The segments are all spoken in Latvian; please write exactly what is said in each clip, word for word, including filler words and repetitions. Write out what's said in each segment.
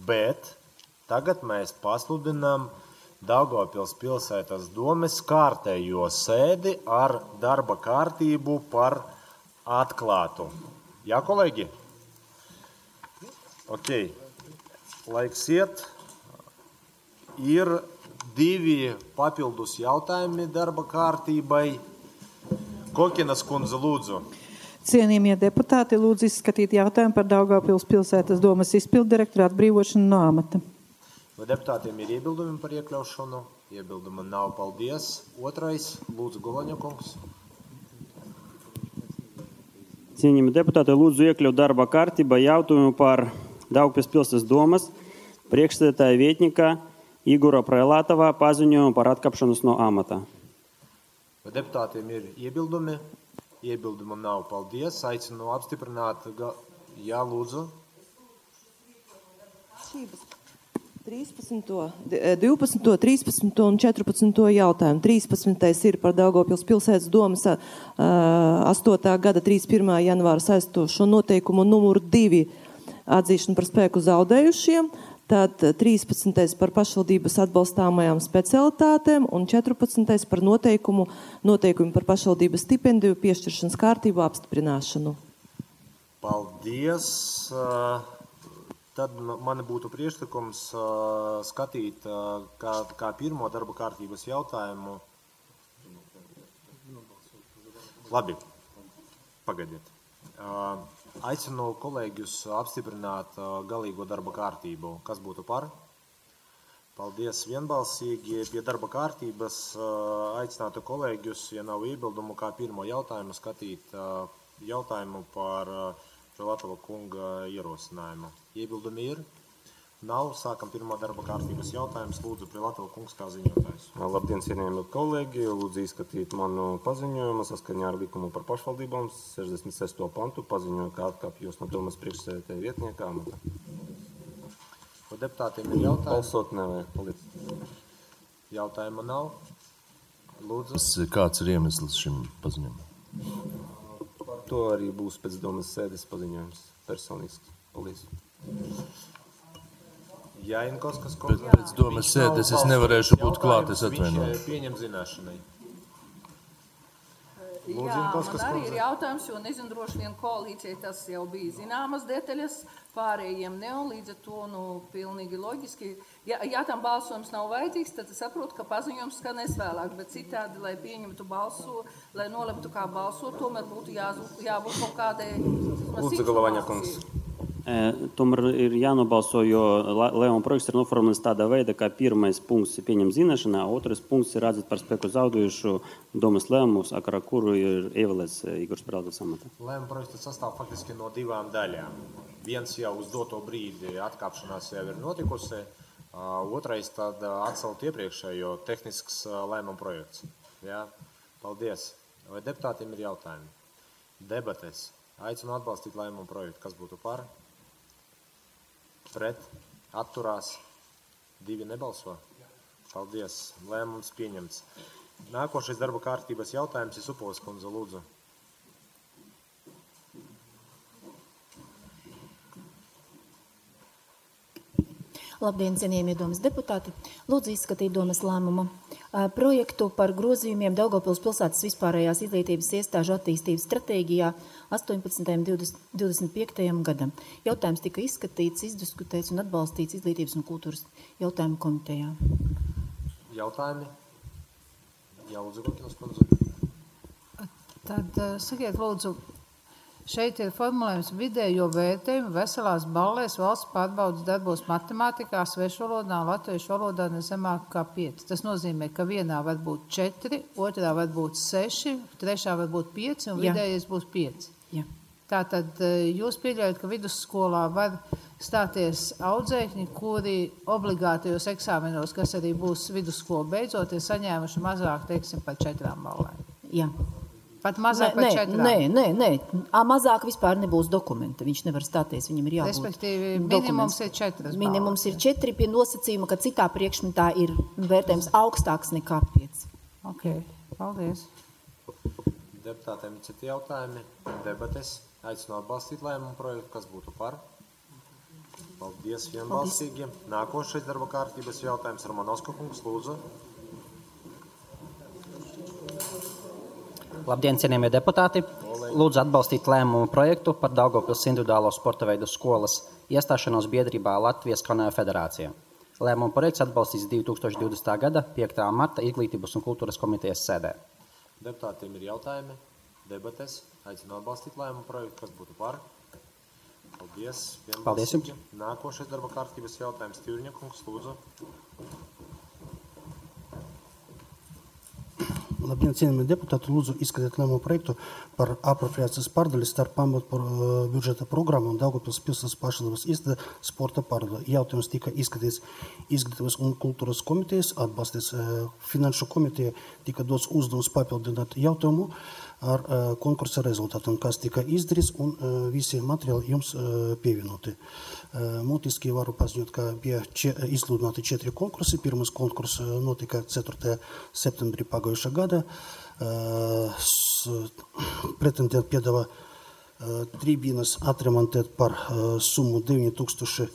bet tagad mēs pasludinām Daugavpils pilsētas domes kārtējo sēdi ar darba kārtību par atklātu. Jā, kolēģi? Ok. Laiks iet. Ir divi papildus jautājumi darba kārtībai. Kokinas kundze, lūdzu. Cienījamie deputāti, lūdzu izskatīt jautājumu par Daugavpils pilsētas domes izpilddirektorāta brīvošanu no amata. Vai deputātiem ir iebildumi par iekļaušanu? Iebilduma nav, paldies. Otrais, lūdzu, Gulaņa kungs. Cienījamie deputāti, lūdzu iekļaut darba kārtībā jautājumu par Daugavpils pilsētas domes priekšsēdētāja vietnieka Igora Prelātova paziņojumu par atkāpšanos no amata. Vai deputātiem ir iebildumi? Iebilduma nav, paldies. Aicinu apstiprināt, jā, lūdzu. trīspadsmito, divpadsmito, trīspadsmito un četrpadsmito jautājumu. trīspadsmitais ir par Daugavpils pilsētas domes astotā gada trīsdesmit pirmā janvāra saistošo noteikumu numuru divi atzīšanu par spēku zaudējušiem. Tad trīspadsmitais par pašvaldības atbalstāmajām specialitātēm un četrpadsmitais par noteikumu, noteikumu par pašvaldības stipendiju piešķiršanas kārtību apstiprināšanu. Paldies. Tad man būtu priekšlikums skatīt kā, kā pirmo darba kārtības jautājumu. Labi, pagaidiet. Aicinu kolēģus apstiprināt galīgo darba kārtību. Kas būtu par? Paldies vienbalsīgi. Pie darba kārtības aicinātu kolēģus, ja nav iebildumu, kā pirmo jautājumu skatīt jautājumu par Prelātova kunga ierosinājumu. Iebildumi ir? Nav. Sākam pirmā darba kārtības jautājums. Lūdzu, Prelātova kungs kā ziņotājs. Labdien, cienījamie kolēģi. Lūdzu izskatīt manu paziņojumu saskaņā ar likumu par pašvaldībām sešdesmit sesto pantu. Paziņoju, kā atkāpjos no domes priekšsēdētāja vietnieka amata. Vai deputātiem ir jautājumi? Balsot nevajag. Paldies. Jautājuma nav. Lūdzu. Kāds ir iemesls šim paziņojumam? To arī būs pēc domes sēdes paziņojums personīgs. Paldies. Jāinkovskas kundze. Pēc domes sēdes es nevarēšu būt klāt, es atvainoju. Viņš pieņem zināšanai. Jā, man arī ir jautājums, jo nezinu, droši vien koalīcijai tas jau bija zināmas detaļas, pārējiem ne, un līdz ar to, nu, pilnīgi loģiski. Ja, ja tam balsojums nav vajadzīgs, tad es saprotu, ka paziņojums skanēs vēlāk, bet citādi, lai pieņemtu balso, lai nolemtu kā balsot, tomēr būtu jābūt, jābūt kaut kādai Lūdzu, Gulaņa kungs. Tomēr ir jānobalso, jo lēmuma projekts ir noformulēts tādā veidā, ka pirmais punkts ir pieņem zināšanā, otrais punkts ir atzīt par spēku zaudējušu domes lēmumu, sakarā kuru ir ievēlēts Igors Prelātovs amatā. Lēmuma projekts sastāv faktiski no divām daļām. Viens jau uz doto brīdi atkāpšanās jau ir notikusi, otrais tad atcelt iepriekšējo tehnisks lēmuma projekts. Jā, paldies. Vai deputātiem ir jautājumi? Debates. Aicinu atbalstīt lēmuma projektu. Kas būtu par? Pret, atturās, divi nebalso. Paldies, lēmums pieņemts. Nākošais darba kārtības jautājums ir Supovas kundze, lūdzu. Labdien, cienījamie domes deputāti. Lūdzu izskatīt domes lēmumu projektu par grozījumiem Daugavpils pilsētas vispārējās izglītības iestāžu attīstības stratēģijā astoņpadsmitajam līdz divdesmit piektajam gadam. Jautājums tika izskatīts, izdiskutēts un atbalstīts izglītības un kultūras jautājumu komitejā. Jautājumi? Jā, lūdzu, Gokinas kundze. Tad sakiet, lūdzu, šeit ir formulējums vidējo vērtējumu veselās ballēs valsts pārbaudas darbos matemātikā, svešu valodā un latviešu valodā nezemāk kā pieci. Tas nozīmē, ka vienā var būt četri, otrā var būt seši, trešā var būt pieci un vidējais būs pieci. Jā. Tātad jūs pieļaujat, ka vidusskolā var stāties audzēkņi, kuri obligātajos eksāmenos, kas arī būs vidusskola beidzot, ir saņēmuši mazāk, teiksim, par četrām ballēm. Jā. Pat mazāk par četrām? Nē, nē, nē. Mazāk vispār nebūs dokumenta. Viņš nevar stāties, viņam ir jābūt. Respektīvi, minimums ir četras balvas. Minimums ir četri pie nosacījuma, ka citā priekšmetā ir vērtējums augstāks nekā pieci. Ok, paldies. Deputātiem ir citi jautājumi, debates. Aicinu atbalstīt lēmumu projektu, kas būtu par. Paldies, vienbalsīgi. Nākošais darba kārtības jautājums Romanovska kungs, lūdzu. Labdien, cienījamie deputāti! Lūdzu atbalstīt lēmumu projektu par Daugavpils individuālo sporta veidu skolas iestāšanos biedrībā Latvijas Kanoja federācijā. Lēmumu projekts atbalstīts divi tūkstoši divdesmitā gada piektā marta Izglītības un kultūras komitejas sēdē. Deputātiem ir jautājumi, debates. Aicinu atbalstīt lēmumu projektu, kas būtu par. Paldies. Paldies jums. Nākošais darba kārtības jautājums Tīrņa kungs, lūdzu. Labdien, cienījamie deputāti, lūdzu izskatīt lēmumu projektu par apropriācijas pārdaļu starp pamatu budžeta programmu un Daugavpils pilsētas pašvaldības iestāde sporta pārdaļu. Jautājums tika izskatīts Izglītības un kultūras komitejas, atbalstīts finanšu komiteja, tika dots uzdevums papildināt jautājumu ar konkursa rezultātiem, kas tika izdarīts, un visi materiāli jums pievienoti. Mutiski varu paziņot, ka bija izsludināti četri konkursi. Pirmais konkurss notika ceturtajā septembrī pagājušā gada. Pretendenti piedāvā tribīnas atremontēt par summu deviņi tūkstoši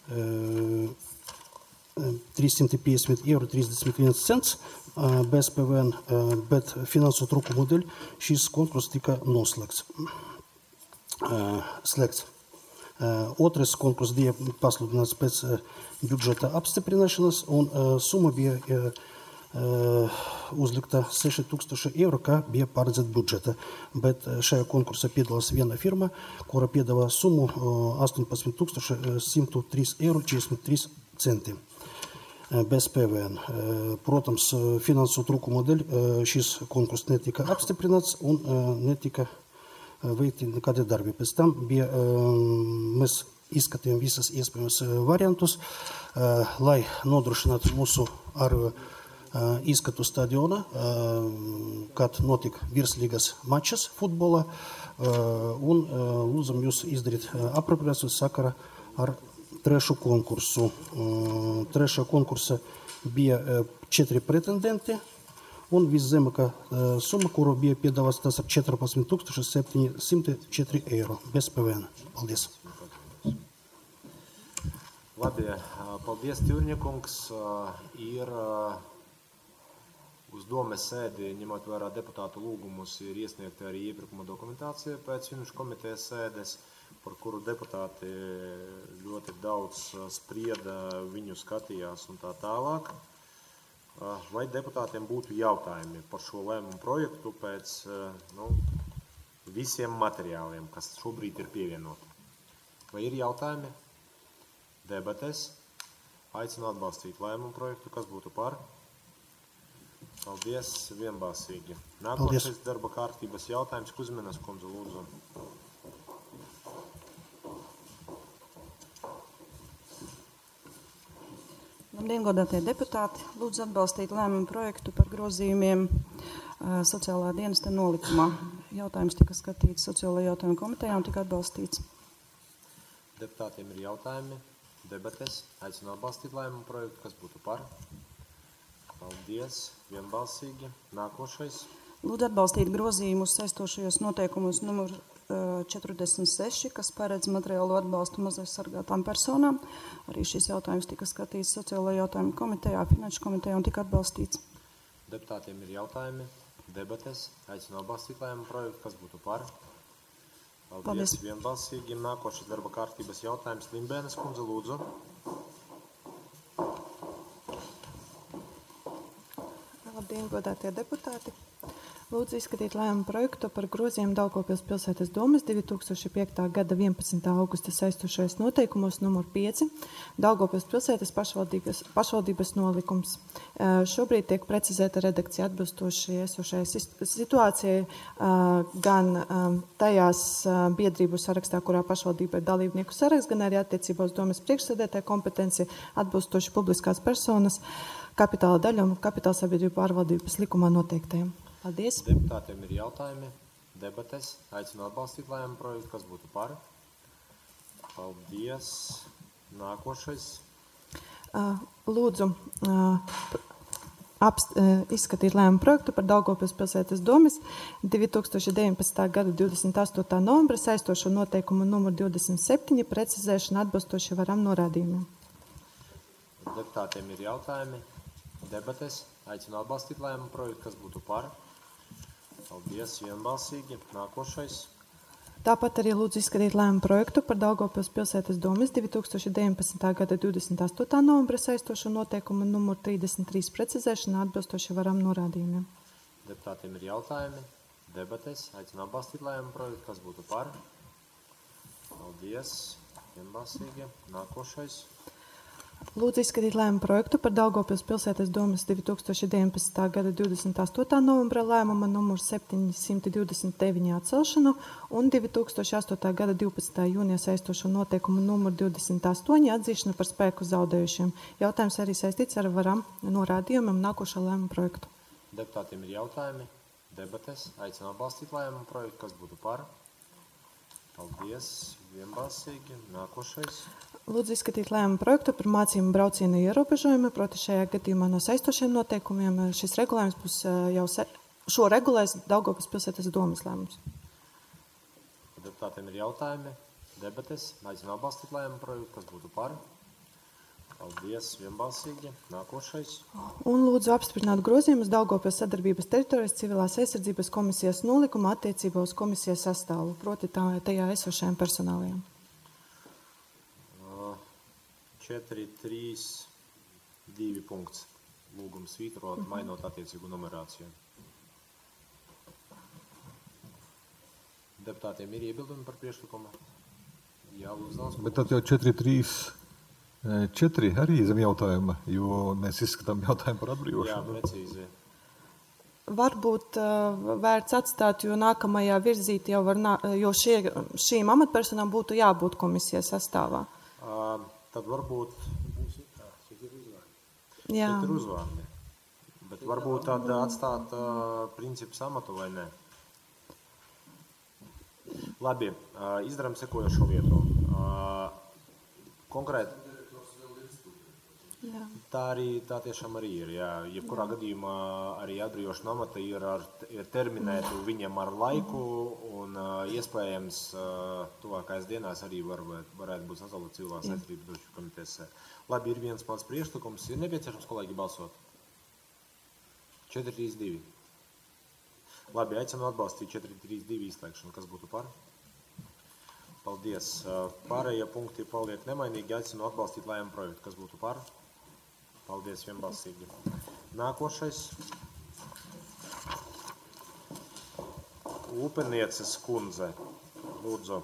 trīs simti piecdesmit eiro trīsdesmit viens cents bez P V N, bet finansu trūkumu dēļ šis konkurss tika noslēgts. Slēgts. Otrais konkurss bija pasludināts pēc budžeta apstiprināšanas, un summa bija uzlikta seši tūkstoši eiro, kā bija paredzēta budžeta. Bet šajā konkursā piedalās viena firma, kura piedāvā summu astoņpadsmit tūkstoši simt trīs eiro četrdesmit trīs centi. Bez P V N. Protams, finansu trūkumu dēļ šis konkurss netika apstiprināts un netika veikti nekādi darbi. Pēc tam bija, mēs izskatījām visas iespējamas variantus, lai nodrošinātu mūsu ar izskatu stadiona, kad notika virslīgas mačas futbola, un lūdzam jūs izdarīt apropriāciju sakara ar trešo konkursu. Trešā konkursa bija četri pretendenti, un viszemākā summa, kuru bija piedāvāts, tas ir četrpadsmit tūkstoši septiņi simti četri eiro bez P V N. Paldies. Labi, paldies, Tīrņa kungs. Ir uz domes sēdi, ņemot vērā deputātu lūgumus, ir iesniegta arī iepirkuma dokumentācija pēc finanšu komitejas sēdes, par kuru deputāti ļoti daudz sprieda, viņu skatījās un tā tālāk. Vai deputātiem būtu jautājumi par šo lēmumu projektu pēc nu, visiem materiāliem, kas šobrīd ir pievienoti? Vai ir jautājumi? Debates. Aicinu atbalstīt lēmumu projektu, kas būtu par. Paldies, vienbalsīgi. Nākošais darba kārtības jautājums Kuzminas kundze, lūdzu. Labdien, godātie deputāti! Lūdzu atbalstīt lēmumu projektu par grozījumiem sociālā dienesta nolikumā. Jautājums tika skatīts sociālo jautājumu komitejā un tika atbalstīts. Deputātiem ir jautājumi, debates. Aicinu atbalstīt lēmumu projektu, kas būtu par. Paldies, vienbalsīgi. Nākošais. Lūdzu atbalstīt grozījumus saistošajos noteikumos numur četrdesmit seši, kas paredz materiālo atbalstu mazaizsargātām personām. Arī šis jautājums tika skatīts sociālo jautājumu komitejā, finanšu komitejā un tika atbalstīts. Deputātiem ir jautājumi, debates. Aicinu atbalstīt lēmumu projektu, kas būtu par. Paldies, Paldies. Vienbalsīgi. Nākošais darba kārtības jautājums Limbēnes kundze, lūdzu. Labdien, godātie deputāti! Lūdzu izskatīt lēmumu projektu par grozījumu Daugavpils pilsētas domes divi tūkstoši piekta gada vienpadsmitā augusta saistošais noteikumos numur pieci Daugavpils pilsētas pašvaldības, pašvaldības nolikums. Šobrīd tiek precizēta redakcija atbilstoši esošajai situācijai gan tajās biedrību sarakstā, kurā pašvaldība ir dalībnieku saraksts, gan arī attiecībā uz domes priekšsēdētāja kompetenci atbilstoši publiskās personas kapitāla daļu un kapitāla sabiedrību pārvaldības likumā noteiktajiem. Paldies. Deputātiem ir jautājumi, debates. Aicinu atbalstīt lēmumu projektu, kas būtu par. Paldies. Nākošais. Lūdzu, apst, izskatīt lēmumu projektu par Daugavpils pilsētas domes divi tūkstoši deviņpadsmitā gada divdesmit astotā novembra saistošo noteikumu numur divdesmit septiņi precizēšanu atbilstoši varam norādījumiem. Deputātiem ir jautājumi, debates. Aicinu atbalstīt lēmumu projektu, kas būtu par. Paldies, vienbalsīgi. Nākošais. Tāpat arī lūdzu izskatīt lēmumu projektu par Daugavpils pilsētas domes divi tūkstoši deviņpadsmitā gada divdesmit astotā novembra saistošo noteikumu numur trīsdesmit trīs precizēšanu atbilstoši varam norādījumiem. Deputātiem ir jautājumi, debates. Aicinu atbalstīt lēmumu projektu, kas būtu par. Paldies, vienbalsīgi. Nākošais. Lūdzu izskatīt lēmumu projektu par Daugavpils pilsētas domes divi tūkstoši deviņpadsmitā gada divdesmit astotā novembra lēmuma numur septiņsimt divdesmit deviņi atcelšanu un divi tūkstoši astotā gada divpadsmitā jūnijā saistošo noteikumu numur divdesmit astoņi atzīšanu par spēku zaudējušiem. Jautājums arī saistīts ar varam norādījumiem nākošā lēmuma projektu. Deputātiem ir jautājumi, debates. Aicinu atbalstīt lēmumu projektu, kas būtu par. Paldies, vienbalsīgi. Nākošais. Lūdzu izskatīt lēmumu projektu par mācību braucienu ierobežojumu, proti šajā gadījumā no saistošiem noteikumiem. Šis regulējums būs jau se... šo regulēs Daugavpils pilsētas domes lēmums. Deputātiem ir jautājumi, debates. Aicinu atbalstīt lēmumu projektu, kas būtu par. Paldies, vienbalsīgi. Nākošais. Un lūdzu apstiprināt grozījumus Daugavpils sadarbības teritorijas civilās aizsardzības komisijas nolikuma attiecībā uz komisijas sastāvu, proti tā, tajā esošajām personālajām. četri, trīs, divi punkts. Lūgums svītrot, mm-hmm. mainot attiecīgu numerāciju. Deputātiem ir iebildumi par priekšlikumu? Jā, lūdzu. Bet tad jau četri, trīs, četri arī zem jautājuma, jo mēs izskatām jautājumu par atbrīvošanu. Jā, precīzi. Varbūt uh, vērts atstāt, jo nākamajā virzīt jau var, nā, jo šie, šīm amatpersonām būtu jābūt komisijas sastāvā. Uh, Tad varbūt Jā. šeit ir uzvārdi. Bet varbūt tad atstāt uh, principu samatu vai ne? Labi, uh, izdarām sekojošo lietu. Uh, konkrēti. Jā. Tā arī, tā tiešām arī ir. Jā. Jebkurā jā. gadījumā arī atbrīvošana amata ir, ar, ir terminētu viņam ar laiku un uh, iespējams uh, tuvākais dienās arī var, varētu būt sazalot civilās aizsardzības komitejas. Labi, ir viens pats priekšlikums. Ir nepieciešams, kolēģi, balsot? četri, trīs, divi. Labi, aicinu atbalstīt četri, trīs, divi izslēgšanu. Kas būtu par? Paldies. Pārējie punkti paliek nemainīgi. Aicinu atbalstīt lēmumu projektu. Kas būtu par? Paldies, vienbalsīgi. Nākošais. Upenieces kundze. Lūdzu.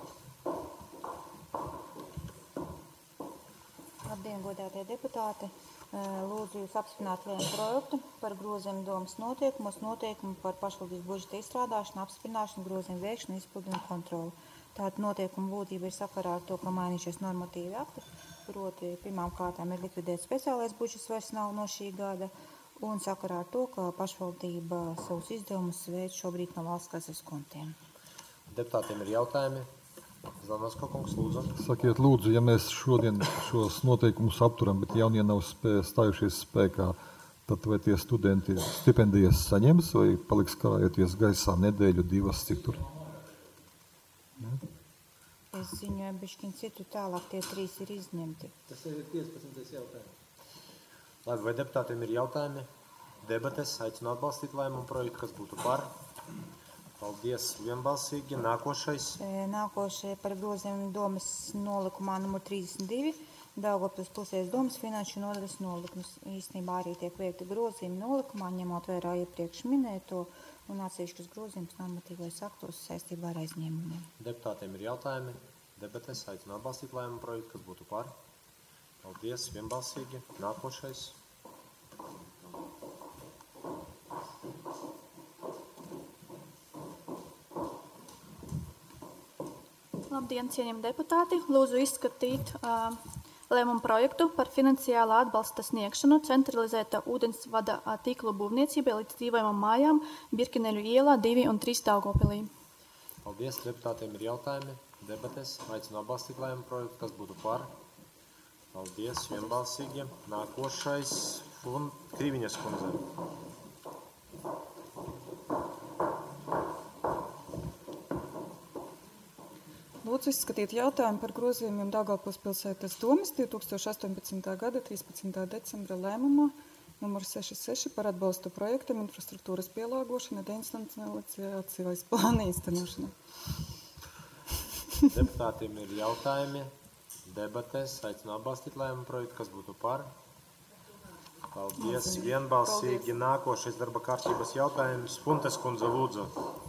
Labdien, godātie deputāti. Lūdzu jūs apstiprināt lēmumu projektu par grozījumu domas noteikumos, noteikumu par pašvaldības budžeta izstrādāšanu, apstiprināšanu, grozījumu veikšanu, izpildu un kontroli. Tātad noteikuma būtība ir sakarā ar to, ka mainījušies normatīvi akti, proti pirmām kārtām ir likvidēts speciālais budžets vairs nav no šī gada, un sakarā ar to, ka pašvaldība savus izdevumus veic šobrīd no valsts kases kontiem. Deputātiem ir jautājumi. Zanosko kungs, lūdzu. Sakiet, lūdzu, ja mēs šodien šos noteikumus apturam, bet jaunie nav spē, stājušies spēkā, tad vai tie studenti stipendijas saņems vai paliks karājoties gaisā nedēļu, divas, cik tur? Ne? Es ziņoju bišķiņ citu tālāk, tie trīs ir izņemti. Tas ir piecpadsmitais jautājums. Labi, vai deputātiem ir jautājumi? Debates, aicinu atbalstīt lēmumu projektu, kas būtu par. Paldies, vienbalsīgi. Nākošais. Nākošie par grozījumu domas nolikumā numur trīsdesmit divi. Daugavpils pilsētas domas finanšu nodaļas nolikums. Īstenībā arī tiek veikti grozījumi nolikumā, ņemot vērā iepriekš minēto un atsevišķus grozījumus normatīvais aktos saistībā ar aizņēmumiem. Deputātiem ir jautājumi. Debates, aicinu atbalstīt lēmumu projektu, kas būtu par. Paldies, vienbalsīgi. Nākošais. Labdien, cienījami deputāti! Lūdzu izskatīt uh, lēmumu projektu par finansiālā atbalsta sniegšanu centralizēta ūdensvada tīklu būvniecībai līdz dzīvojamām mājām Birkeneļu ielā divi un trīs Daugavpilī. Paldies, deputātiem ir jautājumi. Debates, aicinu atbalstīt lēmumu projektu, kas būtu par. Paldies, vienbalsīgi. Nākošais Un Krīviņas kundze. Lūdzu izskatīt jautājumu par grozījumiem Daugavpils pilsētas domes divi tūkstoši astoņpadsmitā gada trīspadsmitā decembra lēmumā numur sešdesmit seši par atbalstu projektam infrastruktūras pielāgošana deinstitucionalizācijas plāna īstenošanai. Deputātiem ir jautājumi, debatēs, aicinu atbalstīt lēmumu projektu, kas būtu par. Paldies, vienbalsīgi. Nākošais darba kārtības jautājums. Funtes kundze, lūdzu.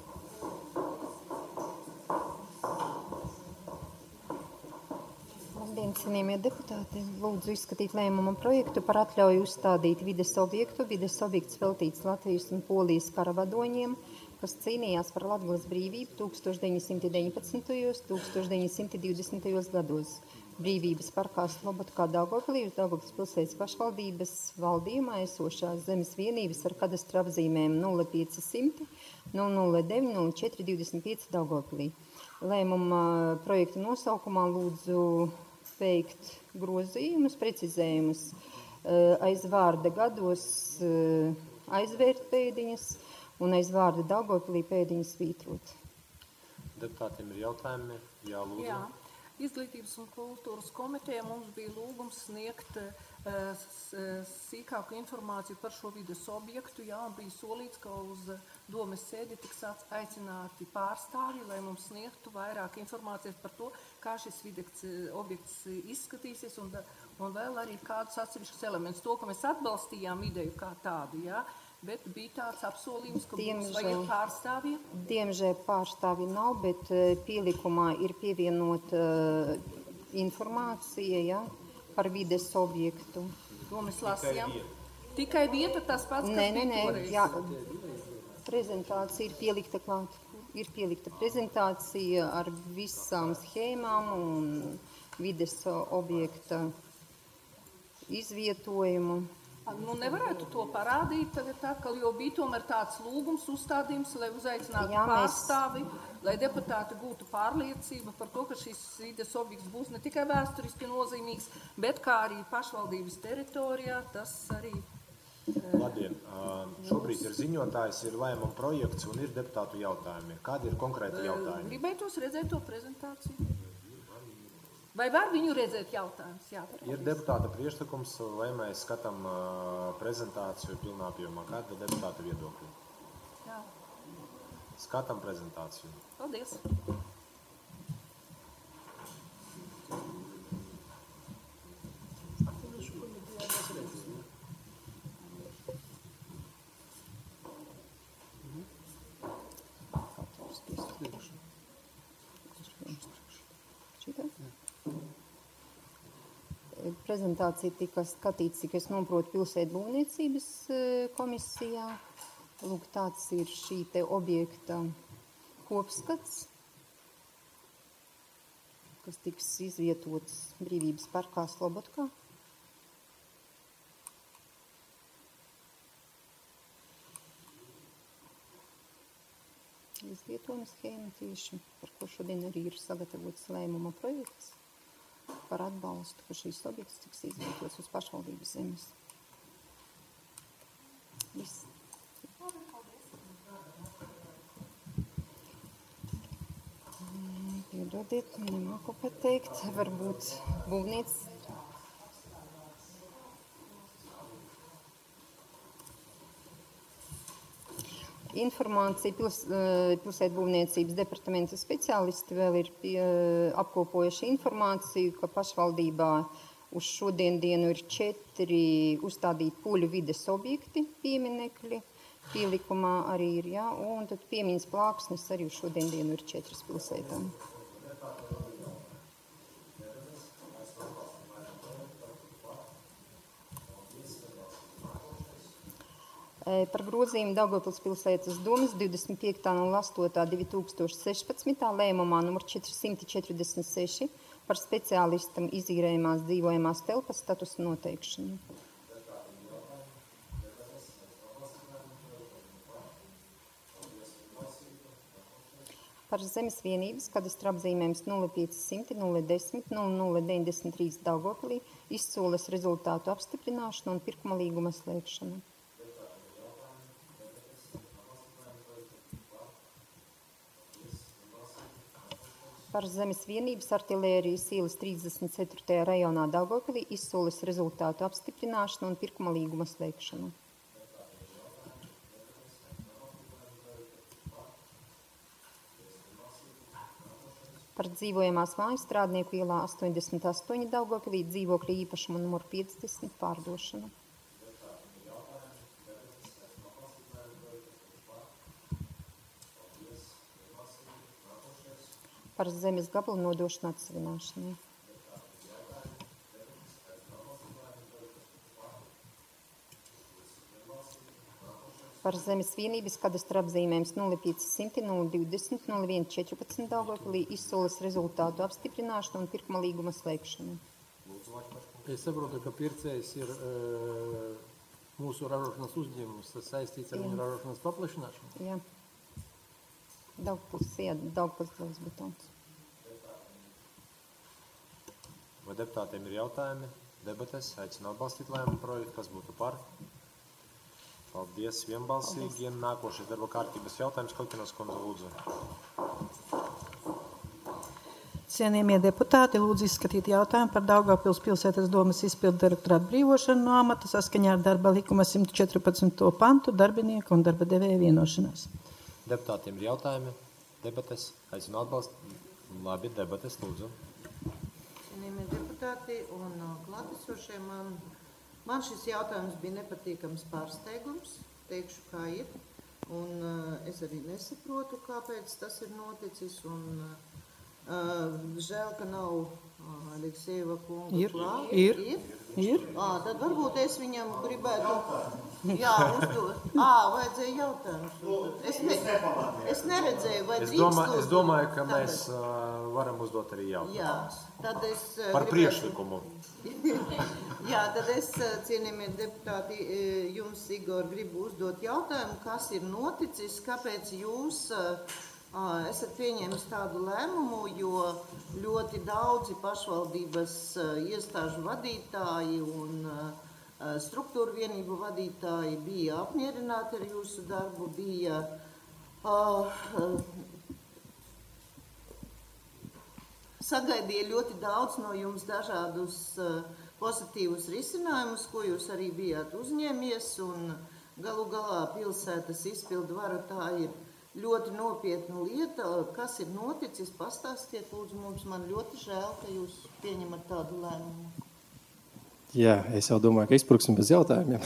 Labdien, cienījamie deputāti. Lūdzu izskatīt lēmuma projektu par atļauju uzstādīt vides objektu. Vides objekts veltīts Latvijas un Polijas karavadoņiem, kas cīnījās par Latgales brīvību tūkstoš deviņi simti deviņpadsmitajos un tūkstoš deviņi simti divdesmitajos gados. Brīvības parkā Slobotkā Daugavpilī uz Daugavpils pilsētas pašvaldības valdījumā esošās zemes vienības ar kadastra apzīmēm nulle pieci simti, nulle deviņi, nulle četri, divdesmit pieci Daugavpilī. Lēmuma projekta nosaukumā lūdzu veikt grozījumus, precizējumus aiz vārda gados aizvērt pēdiņas un aiz vārda Daugavpilī pēdiņas svītrot. Deputātiem ir jautājumi? Jā, lūdzu. Jā. Izglītības un kultūras komiteja mums bija lūgums sniegt uh, sīkāku informāciju par šo vides objektu. Jā, bija solīts, ka uz domes sēdi tiks aicināti pārstāvji, lai mums sniegtu vairāk informācijas par to, kā šis vides objekts izskatīsies un, un vēl arī kādus atsevišķus elementus. To, ka mēs atbalstījām ideju kā tādu, jā, bet bija tāds apsolījums, ka mums vajag pārstāvji. Diemžēl pārstāvji nav, bet pielikumā ir pievienot uh, informācija, ja, par vides objektu. To mēs lasījām. Tikai vieta tas pats, kas nē, nē, bija nē, toreiz. jā, prezentācija ir pielikta klāt. Ir pielikta prezentācija ar visām schēmām un vides objekta izvietojumu. Nu, nevarētu to parādīt tagad atkal, jo bija tomēr tāds lūgums uzstādījums, lai uzaicinātu Jā, mēs- pārstāvi, lai deputāti gūtu pārliecību par to, ka šis vides objekts būs ne tikai vēsturiski nozīmīgs, bet kā arī pašvaldības teritorijā, tas arī. Labdien. Šobrīd ir ziņotājs, ir lēmuma projekts un ir deputātu jautājumi. Kādi ir konkrēti jautājumi? Gribētos redzēt to prezentāciju. Vai var viņu redzēt jautājums? Jā, var. Ir deputāta priekšlikums, vai mēs skatām uh, prezentāciju pilnā apjomā. Kāda ir deputāta viedokļa? Jā. Skatām prezentāciju. Paldies. Prezentācija tika skatīts, cik es noprotu, pilsētu būvniecības komisijā. Lūk, tāds ir šī te objekta kopskats, kas tiks izvietots Brīvības parkā Slobotkā. Izvietojuma schēma tieši, par ko šodien arī ir sagatavots lēmuma projekts par atbalstu, ka šīs objekts tiks izvietots uz pašvaldības zemes. Viss. Piedodiet, nemāku pateikt, varbūt būvniec. Informācija pils, pilsētu būvniecības departamenta speciālisti vēl ir pie, apkopojuši informāciju, ka pašvaldībā uz šodien dienu ir četri uzstādīti poļu vides objekti pieminekļi. Pielikumā arī ir, jā, un tad piemiņas plāksnes arī uz šodien dienu ir četras pilsētām. Par grozījumu Daugavpils pilsētas domes divdesmit piekta nulle astoņa divi tūkstoši sešpadsmitā lēmumā numur četri simti četrdesmit seši par speciālistam izīrējumās dzīvojamās telpas statusa noteikšanu. Par zemes vienības kadastra apzīmējums nulle pieci simti, nulle desmit, nulle nulle deviņdesmit trīs Daugavpilī, izsoles rezultātu apstiprināšanu un pirkuma līguma slēgšanu. Par zemes vienības artilērijas ielas trīsdesmit ceturtajā rajonā Daugavpilī, izsoles rezultātu apstiprināšanu un pirkuma līguma slēgšanu. Par dzīvojamās mājas strādnieku ielā astoņdesmit astoņi Daugavpilī dzīvokļa īpašuma numur piecdesmit pārdošana. Par zemes gabalu nodošanu atsevināšanai. Par zemes vienības kadastra apzīmējums nulle pieci simti, nulle divdesmit, nulle viens četrpadsmit Daugavpilī, izsoles rezultātu apstiprināšanu un pirkuma līguma slēgšanu. Es saprotu, ka pircējs ir uh, mūsu ražošanas uzņēmums, tas saistīts ar viņu ražošanas paplašināšanu? Jā. Daugavpils, jā, Daugavpils Dzelzs betons. Vai deputātiem ir jautājumi? Debates, aicinu atbalstīt lēmumu projektu, kas būtu par? Paldies, vienbalsīgi. Nākošais darba kārtības jautājums, Kalkinas kundze, lūdzu. Cienījamie deputāti, lūdzu izskatīt jautājumu par Daugavpils pilsētas domes izpildu direktora atbrīvošanu no amata saskaņā ar darba likuma simt četrpadsmito pantu darbinieku un darba devēja vienošanās. Deputātiem ir jautājumi, debates, aicinu atbalstīt. Labi, debates, lūdzu. Cienījamie deputāti un klātesošie, man, man šis jautājums bija nepatīkams pārsteigums, teikšu, kā ir. Un uh, es arī nesaprotu, kāpēc tas ir noticis. Un, uh, žēl, ka nav uh, Aleksejeva kunga ir, klāt. Ir, ir. ir. À, tad varbūt es viņam gribētu, jā, uzdot. Ā, vajadzēja jautājumus. Es, ne, es neredzēju, vai es drīkst domāju, uzdot. es domāju, ka Tagad. mēs uh, varam uzdot arī jautājumus. Jā, tad es uh, Par gribētu... priekšlikumu. Jā, tad es, cienījamie deputāti, jums, Igor, gribu uzdot jautājumu, kas ir noticis, kāpēc jūs uh, esat pieņēmis tādu lēmumu, jo ļoti daudzi pašvaldības uh, iestāžu vadītāji un uh, struktūru vienību vadītāji bija apmierināti ar jūsu darbu, bija uh, uh, sagaidīja ļoti daudz no jums dažādus uh, pozitīvus risinājumus, ko jūs arī bijāt uzņēmies, un galu galā pilsētas izpildu vara tā ir ļoti nopietna lieta. Kas ir noticis, pastāstiet, lūdzu, mums man ļoti žēl, ka jūs pieņemat tādu lēmumu. Jā, es jau domāju, ka izpruksim bez jautājumiem.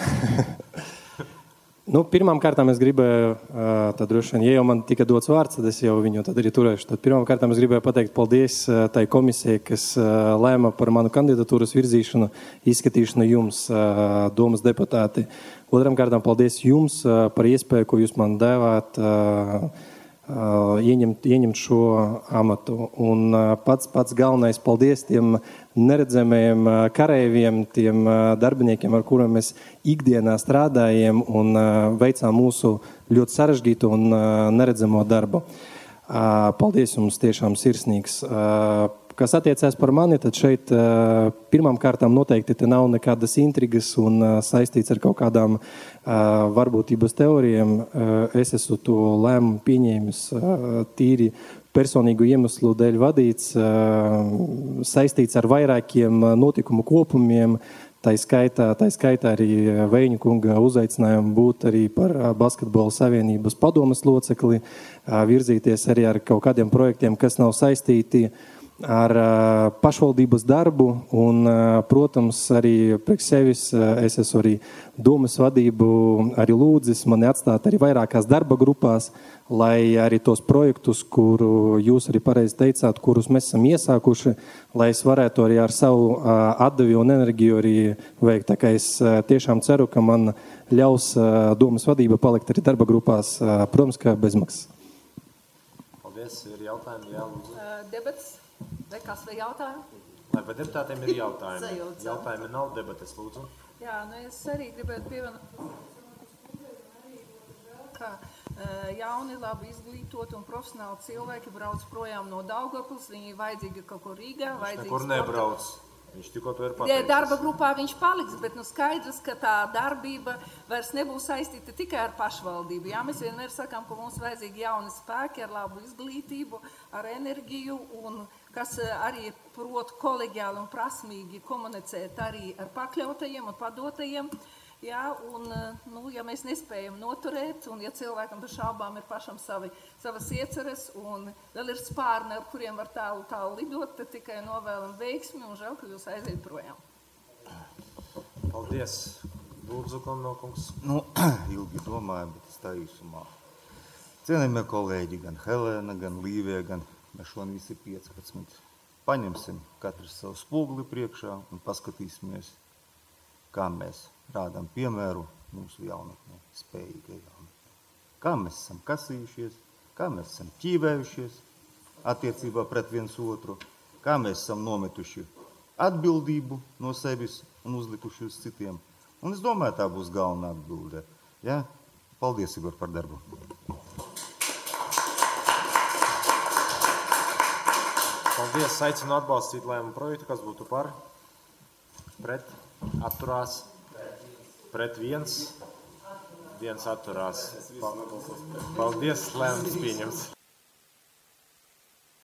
Nu, pirmām kārtām es gribēju, tad droši vien, ja jau man tika dots vārds, tad es jau viņu tad arī turēšu. Tad pirmām kārtām es gribēju pateikt paldies tai komisijai, kas lēma par manu kandidatūras virzīšanu, izskatīšanu jums, domas deputāti. Otram kārtām paldies jums par iespēju, ko jūs man devāt ieņemt, ieņemt šo amatu. Un pats, pats galvenais paldies tiem neredzamajiem kareiviem, tiem darbiniekiem, ar kuriem mēs ikdienā strādājam un veicām mūsu ļoti sarežģītu un neredzamo darbu. Paldies jums tiešām sirsnīgs. Kas attiecās par mani, tad šeit pirmām kārtām noteikti te nav nekādas intrigas un saistīts ar kaut kādām varbūtības teorijām. Es esmu to lēmumu pieņēmis tīri personīgu iemeslu dēļ vadīts, saistīts ar vairākiem notikumu kopumiem, tā skaitā, tā skaitā arī Veņu kunga uzaicinājumu būt arī par Basketbola savienības padomes locekli, virzīties arī ar kaut kādiem projektiem, kas nav saistīti ar pašvaldības darbu un, protams, arī priekš sevis es esmu arī domas vadību arī lūdzis mani atstāt arī vairākās darba grupās, lai arī tos projektus, kuru jūs arī pareizi teicāt, kurus mēs esam iesākuši, lai es varētu arī ar savu atdevi un enerģiju arī veikt. Tā kā es tiešām ceru, ka man ļaus domas vadība palikt arī darba grupās, protams, ka bezmaksas. Paldies, ir jautājumi, jā, lūdzu. Uh, debats. Vai kas vai jautājumi? Vai deputātiem ir jautājumi? Jautājumi nav, debates, lūdzu. Jā, nu es arī gribētu pievienot. Kā? jauni, labi izglītoti un profesionāli cilvēki brauc projām no Daugavpils, viņi vajadzīgi kaut kur Rīgā, vajadzīgi Nekur sporta- nebrauc. Viņš tikko to ir Ja pateicis. darba grupā viņš paliks, bet nu skaidrs, ka tā darbība vairs nebūs saistīta tikai ar pašvaldību. Jā, mēs vienmēr sakām, ka mums vajadzīgi jauni spēki ar labu izglītību, ar enerģiju, un kas eh, arī prot koleģiāli un prasmīgi komunicēt arī ar pakļautajiem un padotajiem. Jā, un, eh, nu, ja mēs nespējam noturēt, un ja cilvēkam bez šaubām ir pašam savi, savas ieceres, un vēl ir spārni, ar kuriem var tālu, tālu lidot, tad tikai novēlam veiksmi, un žēl, ka jūs aiziet projām. Paldies. Lūdzu, Konnokungs. Nu, ilgi domāju, bet es tā īsumā. Cienījamie kolēģi, gan Helēna, gan Līvija, gan mēs šodien visi piecpadsmit. Paņemsim katrs savu spoguli priekšā un paskatīsimies, kā mēs rādām piemēru mūsu jaunatnē, spējīgai jaunatnē. Kā mēs esam kasījušies, kā mēs esam ķīvējušies attiecībā pret viens otru, kā mēs esam nometuši atbildību no sevis un uzlikuši uz citiem. Un es domāju, tā būs galvenā atbilde. Ja? Paldies, Igor, par darbu. Paldies. Aicinu atbalstīt lēmumu projektu, kas būtu par, pret, atturās, pret viens, viens atturās. Paldies, lēmums pieņemts.